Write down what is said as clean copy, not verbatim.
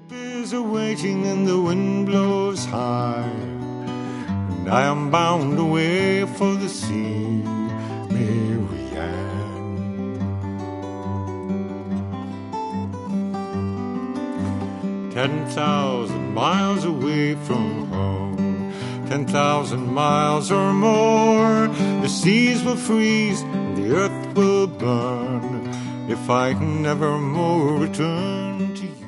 Is awaiting and the wind blows high, and I am bound away for the sea, Marianne. 10,000 miles away from home, 10,000 miles or more, the seas will freeze and the earth will burn if I never more return to you.